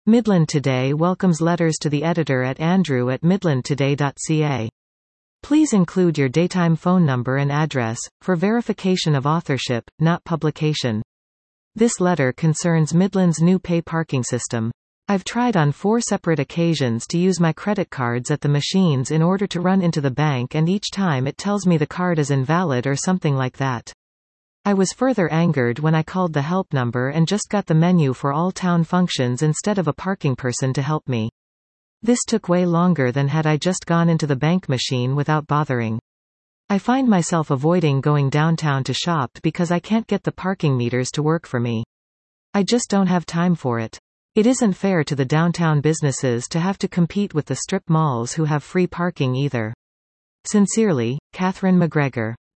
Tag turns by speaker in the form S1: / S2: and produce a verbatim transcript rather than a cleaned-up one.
S1: Midland Today welcomes letters to the editor at andrew at midland today dot c a. Please include your daytime phone number and address, for verification of authorship, not publication. This letter concerns Midland's new pay parking system. I've tried on four separate occasions to use my credit cards at the machines in order to run into the bank, and each time it tells me the card is invalid or something like that. I was further angered when I called the help number and just got the menu for all town functions instead of a parking person to help me. This took way longer than had I just gone into the bank machine without bothering. I find myself avoiding going downtown to shop because I can't get the parking meters to work for me. I just don't have time for it. It isn't fair to the downtown businesses to have to compete with the strip malls who have free parking either. Sincerely, Catherine McGregor.